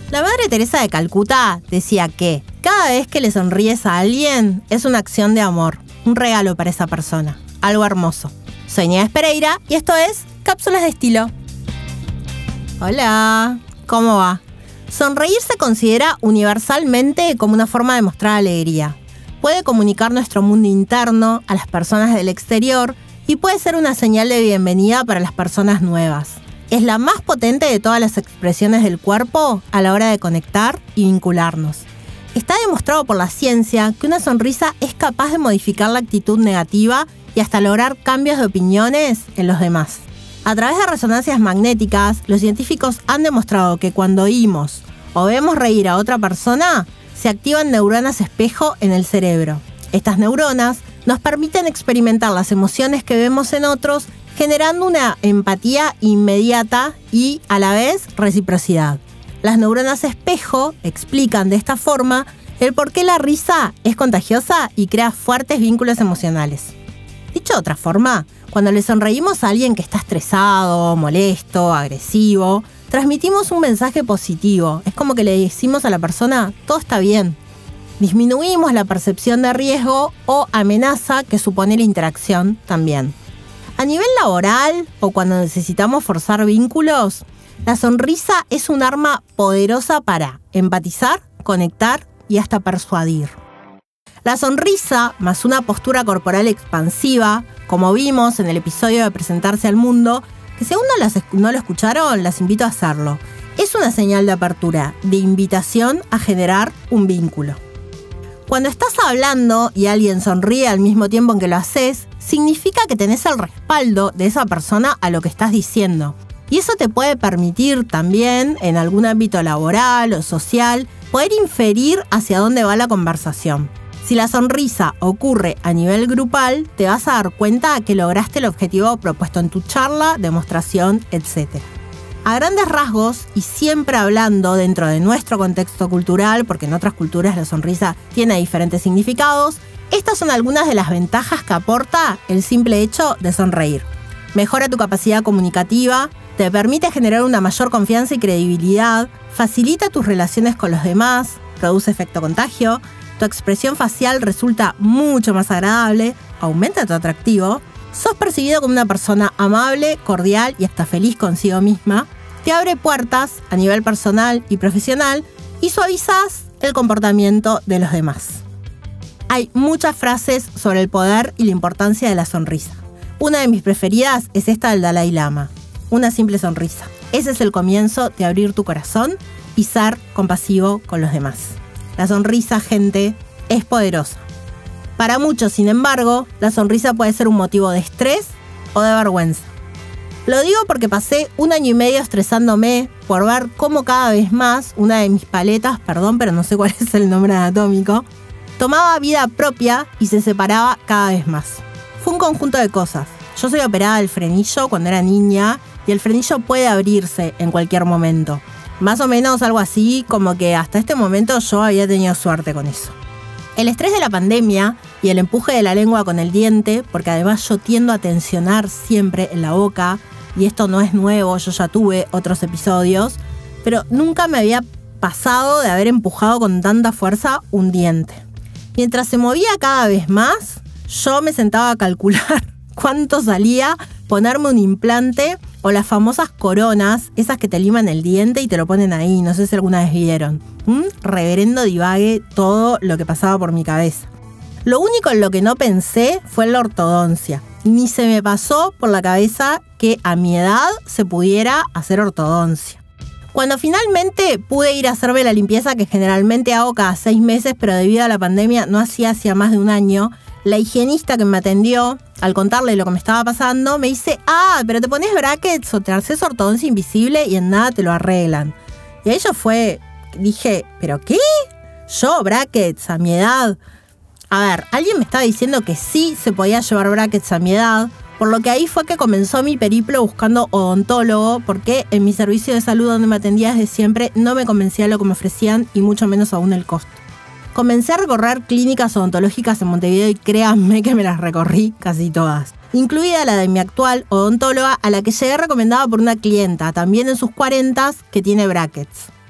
La Madre Teresa de Calcuta decía que cada vez que le sonríes a alguien es una acción de amor, un regalo para esa persona, algo hermoso. Soy Nieves Pereira y esto es Cápsulas de Estilo. Hola, ¿cómo va? Sonreír se considera universalmente como una forma de mostrar alegría. Puede comunicar nuestro mundo interno a las personas del exterior y puede ser una señal de bienvenida para las personas nuevas. Es la más potente de todas las expresiones del cuerpo a la hora de conectar y vincularnos. Está demostrado por la ciencia que una sonrisa es capaz de modificar la actitud negativa y hasta lograr cambios de opiniones en los demás. A través de resonancias magnéticas, los científicos han demostrado que cuando oímos o vemos reír a otra persona, se activan neuronas espejo en el cerebro. Estas neuronas nos permiten experimentar las emociones que vemos en otros, generando una empatía inmediata y, a la vez, reciprocidad. Las neuronas espejo explican de esta forma el por qué la risa es contagiosa y crea fuertes vínculos emocionales. Dicho de otra forma, cuando le sonreímos a alguien que está estresado, molesto, agresivo, transmitimos un mensaje positivo. Es como que le decimos a la persona, todo está bien. Disminuimos la percepción de riesgo o amenaza que supone la interacción también. A nivel laboral o cuando necesitamos forzar vínculos, la sonrisa es un arma poderosa para empatizar, conectar y hasta persuadir. La sonrisa, más una postura corporal expansiva, como vimos en el episodio de Presentarse al Mundo, que si aún no lo escucharon, las invito a hacerlo. Es una señal de apertura, de invitación a generar un vínculo. Cuando estás hablando y alguien sonríe al mismo tiempo en que lo haces, significa que tenés el respaldo de esa persona a lo que estás diciendo. Y eso te puede permitir también, en algún ámbito laboral o social, poder inferir hacia dónde va la conversación. Si la sonrisa ocurre a nivel grupal, te vas a dar cuenta que lograste el objetivo propuesto en tu charla, demostración, etc. A grandes rasgos, y siempre hablando dentro de nuestro contexto cultural, porque en otras culturas la sonrisa tiene diferentes significados, estas son algunas de las ventajas que aporta el simple hecho de sonreír. Mejora tu capacidad comunicativa, te permite generar una mayor confianza y credibilidad, facilita tus relaciones con los demás, produce efecto contagio, tu expresión facial resulta mucho más agradable, aumenta tu atractivo, sos percibido como una persona amable, cordial y hasta feliz consigo misma, te abre puertas a nivel personal y profesional y suavizas el comportamiento de los demás. Hay muchas frases sobre el poder y la importancia de la sonrisa. Una de mis preferidas es esta del Dalai Lama. Una simple sonrisa. Ese es el comienzo de abrir tu corazón y ser compasivo con los demás. La sonrisa, gente, es poderosa. Para muchos, sin embargo, la sonrisa puede ser un motivo de estrés o de vergüenza. Lo digo porque pasé 1 año y medio estresándome por ver cómo cada vez más una de mis paletas, perdón, pero no sé cuál es el nombre anatómico, tomaba vida propia y se separaba cada vez más. Fue un conjunto de cosas. Yo soy operada del frenillo cuando era niña y el frenillo puede abrirse en cualquier momento. Más o menos algo así como que hasta este momento yo había tenido suerte con eso. El estrés de la pandemia y el empuje de la lengua con el diente, porque además yo tiendo a tensionar siempre en la boca, y esto no es nuevo, yo ya tuve otros episodios, pero nunca me había pasado de haber empujado con tanta fuerza un diente. Mientras se movía cada vez más, yo me sentaba a calcular cuánto salía ponerme un implante o las famosas coronas, esas que te liman el diente y te lo ponen ahí, no sé si alguna vez vieron. Un reverendo divague todo lo que pasaba por mi cabeza. Lo único en lo que no pensé fue en la ortodoncia. Ni se me pasó por la cabeza que a mi edad se pudiera hacer ortodoncia. Cuando finalmente pude ir a hacerme la limpieza que generalmente hago cada 6 meses, pero debido a la pandemia no hacía más de 1 año, la higienista que me atendió, al contarle lo que me estaba pasando, me dice, pero te pones brackets o te haces ortodoncia invisible y en nada te lo arreglan. Y ahí dije, ¿pero qué? Yo, brackets, a mi edad. A ver, alguien me estaba diciendo que sí se podía llevar brackets a mi edad, por lo que ahí fue que comenzó mi periplo buscando odontólogo, porque en mi servicio de salud donde me atendía desde siempre no me convencía lo que me ofrecían y mucho menos aún el costo. Comencé a recorrer clínicas odontológicas en Montevideo y créanme que me las recorrí casi todas, incluida la de mi actual odontóloga, a la que llegué recomendada por una clienta, también en sus 40s, que tiene brackets.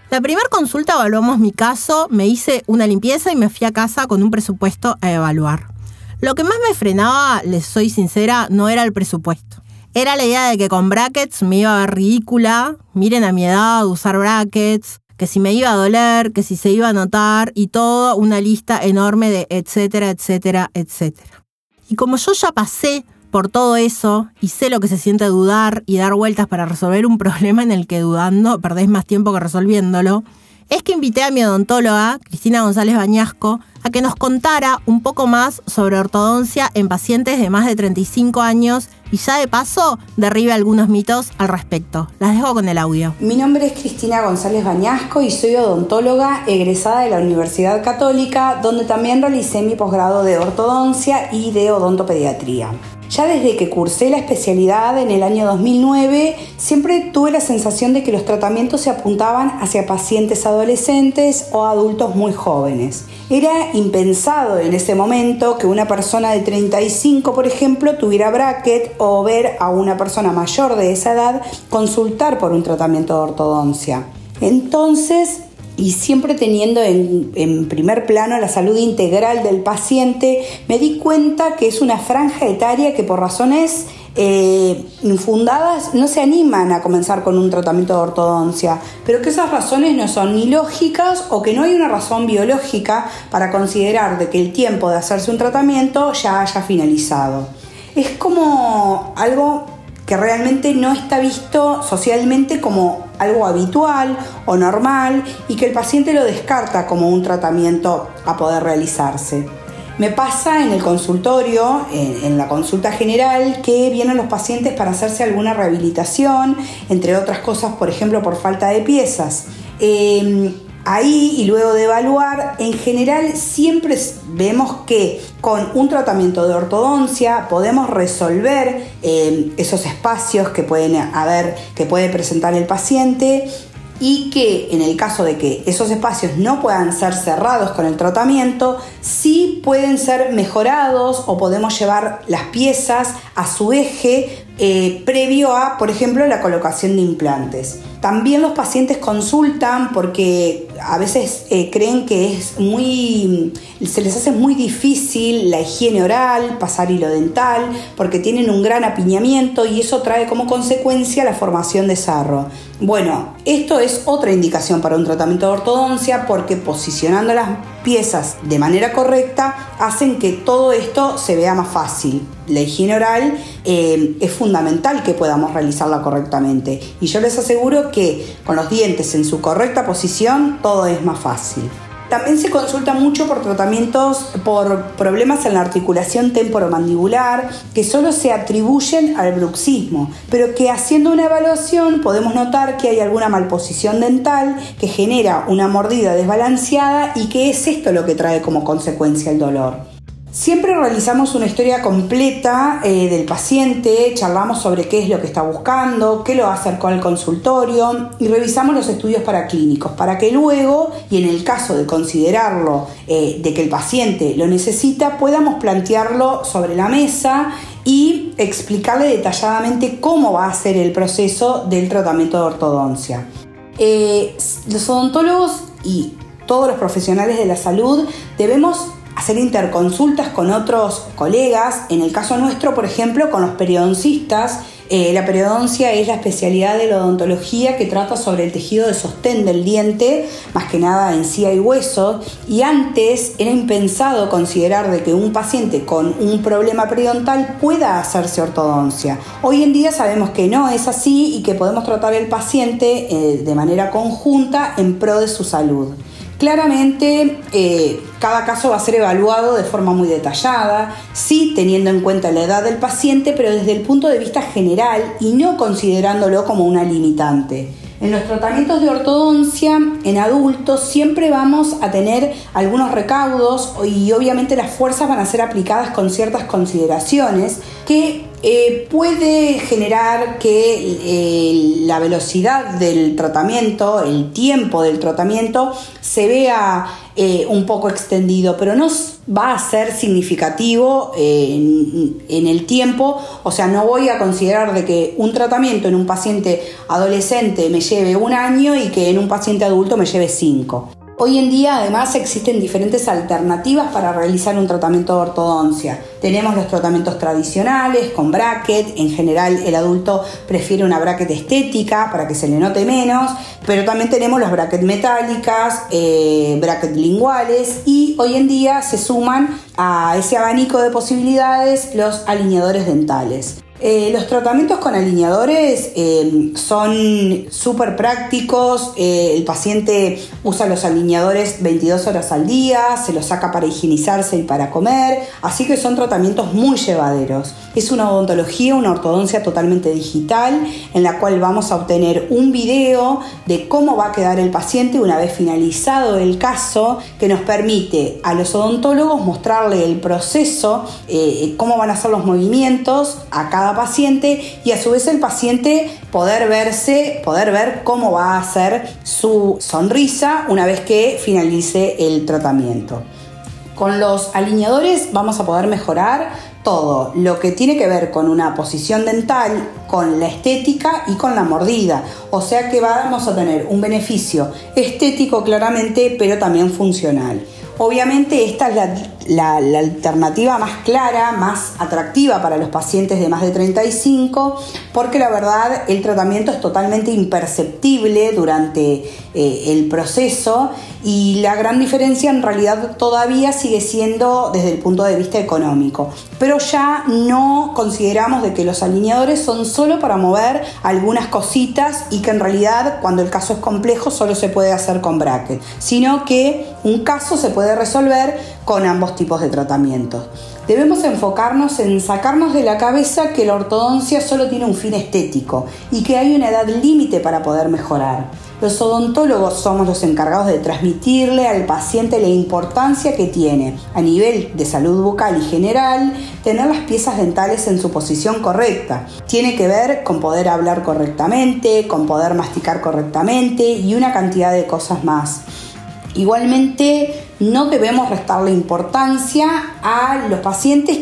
La primera consulta evaluamos mi caso, me hice una limpieza y me fui a casa con un presupuesto a evaluar. Lo que más me frenaba, les soy sincera, no era el presupuesto. Era la idea de que con brackets me iba a ver ridícula, miren a mi edad usar brackets, que si me iba a doler, que si se iba a notar y todo una lista enorme de etcétera, etcétera, etcétera. Y como yo ya pasé por todo eso y sé lo que se siente dudar y dar vueltas para resolver un problema en el que dudando perdés más tiempo que resolviéndolo, es que invité a mi odontóloga, Cristina González Bañasco, a que nos contara un poco más sobre ortodoncia en pacientes de más de 35 años y ya de paso derribe algunos mitos al respecto. Las dejo con el audio. Mi nombre es Cristina González Bañasco y soy odontóloga egresada de la Universidad Católica, donde también realicé mi posgrado de ortodoncia y de odontopediatría. Ya desde que cursé la especialidad en el año 2009, siempre tuve la sensación de que los tratamientos se apuntaban hacia pacientes adolescentes o adultos muy jóvenes. Era impensado en ese momento que una persona de 35, por ejemplo, tuviera bracket o ver a una persona mayor de esa edad consultar por un tratamiento de ortodoncia. Entonces, y siempre teniendo en primer plano la salud integral del paciente, me di cuenta que es una franja etaria que por razones infundadas no se animan a comenzar con un tratamiento de ortodoncia, pero que esas razones no son ni lógicas o que no hay una razón biológica para considerar de que el tiempo de hacerse un tratamiento ya haya finalizado. Es como algo que realmente no está visto socialmente como algo habitual o normal y que el paciente lo descarta como un tratamiento a poder realizarse. Me pasa en el consultorio, en la consulta general, que vienen los pacientes para hacerse alguna rehabilitación, entre otras cosas, por ejemplo, por falta de piezas. Ahí, y luego de evaluar, en general siempre vemos que con un tratamiento de ortodoncia podemos resolver esos espacios que puede presentar el paciente, y que en el caso de que esos espacios no puedan ser cerrados con el tratamiento, sí pueden ser mejorados o podemos llevar las piezas a su eje previo a, por ejemplo, la colocación de implantes. También los pacientes consultan porque a veces creen que se les hace muy difícil la higiene oral, pasar hilo dental, porque tienen un gran apiñamiento y eso trae como consecuencia la formación de sarro. Bueno, esto es otra indicación para un tratamiento de ortodoncia porque posicionando las piezas de manera correcta hacen que todo esto se vea más fácil. La higiene oral es fundamental que podamos realizarla correctamente y yo les aseguro que con los dientes en su correcta posición todo es más fácil. También se consulta mucho por tratamientos por problemas en la articulación temporomandibular que solo se atribuyen al bruxismo, pero que haciendo una evaluación podemos notar que hay alguna malposición dental que genera una mordida desbalanceada y que es esto lo que trae como consecuencia el dolor. Siempre realizamos una historia completa del paciente, charlamos sobre qué es lo que está buscando, qué lo acercó al consultorio y revisamos los estudios paraclínicos para que luego, y en el caso de considerarlo de que el paciente lo necesita, podamos plantearlo sobre la mesa y explicarle detalladamente cómo va a ser el proceso del tratamiento de ortodoncia. Los odontólogos y todos los profesionales de la salud debemos hacer interconsultas con otros colegas, en el caso nuestro, por ejemplo, con los periodoncistas. La periodoncia es la especialidad de la odontología que trata sobre el tejido de sostén del diente, más que nada encía y hueso, y antes era impensado considerar de que un paciente con un problema periodontal pueda hacerse ortodoncia. Hoy en día sabemos que no es así y que podemos tratar al paciente de manera conjunta en pro de su salud. Claramente, cada caso va a ser evaluado de forma muy detallada, sí teniendo en cuenta la edad del paciente, pero desde el punto de vista general y no considerándolo como una limitante. En los tratamientos de ortodoncia en adultos siempre vamos a tener algunos recaudos y obviamente las fuerzas van a ser aplicadas con ciertas consideraciones que puede generar que la velocidad del tratamiento, el tiempo del tratamiento, se vea un poco extendido, pero no va a ser significativo en el tiempo. O sea, no voy a considerar de que un tratamiento en un paciente adolescente me lleve 1 año y que en un paciente adulto me lleve 5. Hoy en día, además, existen diferentes alternativas para realizar un tratamiento de ortodoncia. Tenemos los tratamientos tradicionales con bracket. En general, el adulto prefiere una bracket estética para que se le note menos, pero también tenemos las bracket metálicas, bracket linguales, y hoy en día se suman a ese abanico de posibilidades los alineadores dentales. Los tratamientos con alineadores son súper prácticos. El paciente usa los alineadores 22 horas al día, se los saca para higienizarse y para comer, así que son tratamientos muy llevaderos. Es una odontología, una ortodoncia totalmente digital, en la cual vamos a obtener un video de cómo va a quedar el paciente una vez finalizado el caso, que nos permite a los odontólogos mostrarle el proceso, cómo van a ser los movimientos a cada paciente, y a su vez el paciente poder ver cómo va a ser su sonrisa una vez que finalice el tratamiento. Con los alineadores vamos a poder mejorar todo lo que tiene que ver con una posición dental, con la estética y con la mordida. O sea que vamos a tener un beneficio estético claramente, pero también funcional. Obviamente esta es la alternativa más clara, más atractiva para los pacientes de más de 35, porque la verdad el tratamiento es totalmente imperceptible durante el proceso, y la gran diferencia en realidad todavía sigue siendo desde el punto de vista económico. Pero ya no consideramos de que los alineadores son solo para mover algunas cositas y que en realidad cuando el caso es complejo solo se puede hacer con bracket, sino que un caso se puede resolver con ambos tipos de tratamientos. Debemos enfocarnos en sacarnos de la cabeza que la ortodoncia solo tiene un fin estético y que hay una edad límite para poder mejorar. Los odontólogos somos los encargados de transmitirle al paciente la importancia que tiene, a nivel de salud bucal y general, tener las piezas dentales en su posición correcta. Tiene que ver con poder hablar correctamente, con poder masticar correctamente y una cantidad de cosas más. Igualmente, no debemos restarle importancia a los pacientes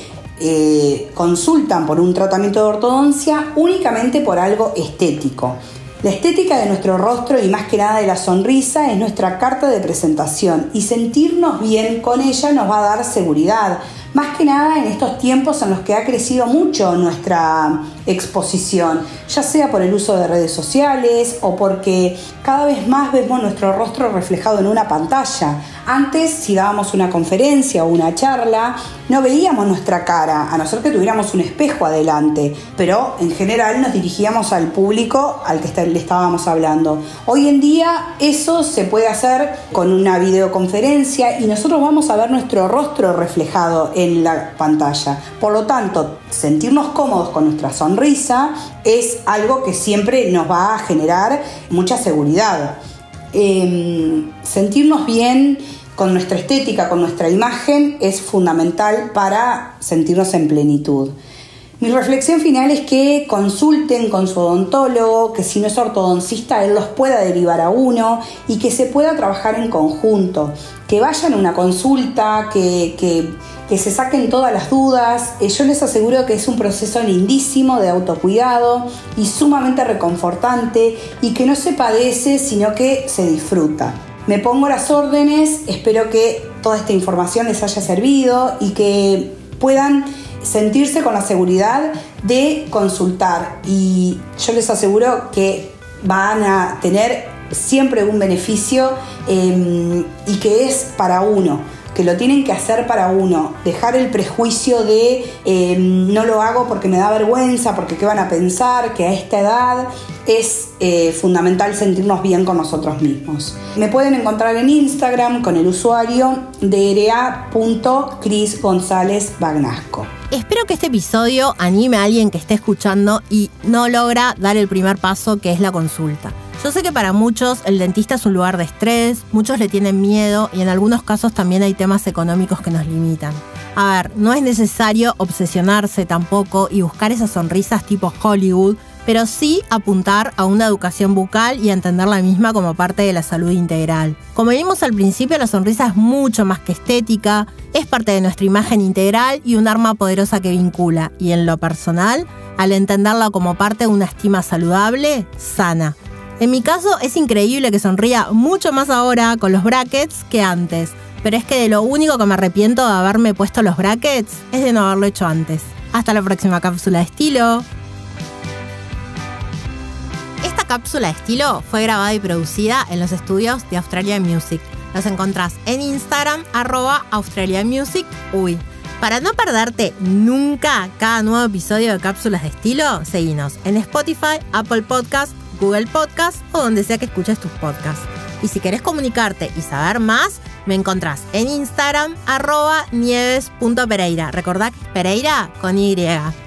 que consultan por un tratamiento de ortodoncia únicamente por algo estético. La estética de nuestro rostro y más que nada de la sonrisa es nuestra carta de presentación, y sentirnos bien con ella nos va a dar seguridad. Más que nada en estos tiempos en los que ha crecido mucho nuestra exposición, ya sea por el uso de redes sociales o porque cada vez más vemos nuestro rostro reflejado en una pantalla. Antes, si dábamos una conferencia o una charla, no veíamos nuestra cara, a no ser que tuviéramos un espejo adelante, pero en general nos dirigíamos al público al que le estábamos hablando. Hoy en día eso se puede hacer con una videoconferencia y nosotros vamos a ver nuestro rostro reflejado en la pantalla. Por lo tanto, sentirnos cómodos con nuestra sonrisa es algo que siempre nos va a generar mucha seguridad. Sentirnos bien con nuestra estética, con nuestra imagen, es fundamental para sentirnos en plenitud. Mi reflexión final es que consulten con su odontólogo, que si no es ortodoncista, él los pueda derivar a uno y que se pueda trabajar en conjunto. Que vayan a una consulta, que se saquen todas las dudas. Yo les aseguro que es un proceso lindísimo de autocuidado y sumamente reconfortante, y que no se padece, sino que se disfruta. Me pongo a las órdenes, espero que toda esta información les haya servido y que puedan sentirse con la seguridad de consultar, y yo les aseguro que van a tener siempre un beneficio y que es para uno, que lo tienen que hacer para uno, dejar el prejuicio de no lo hago porque me da vergüenza, porque qué van a pensar, que a esta edad. Es fundamental sentirnos bien con nosotros mismos. Me pueden encontrar en Instagram con el usuario dra.crisgonzalezbagnasco. Espero que este episodio anime a alguien que esté escuchando y no logra dar el primer paso, que es la consulta. Yo sé que para muchos el dentista es un lugar de estrés, muchos le tienen miedo y en algunos casos también hay temas económicos que nos limitan. A ver, no es necesario obsesionarse tampoco y buscar esas sonrisas tipo Hollywood, pero sí apuntar a una educación bucal y a entender la misma como parte de la salud integral. Como vimos al principio, la sonrisa es mucho más que estética, es parte de nuestra imagen integral y un arma poderosa que vincula, y en lo personal, al entenderla como parte de una estima saludable, sana. En mi caso, es increíble que sonría mucho más ahora con los brackets que antes, pero es que de lo único que me arrepiento de haberme puesto los brackets es de no haberlo hecho antes. Hasta la próxima cápsula de estilo. Esta cápsula de estilo fue grabada y producida en los estudios de Australia Music. Los encontrás en Instagram, @AustraliaMusicUy. Para no perderte nunca cada nuevo episodio de Cápsulas de Estilo, seguinos en Spotify, Apple Podcast, Google Podcast o donde sea que escuches tus podcasts. Y si querés comunicarte y saber más, me encontrás en Instagram, @nieves.pereira. Recordá Pereira con Y.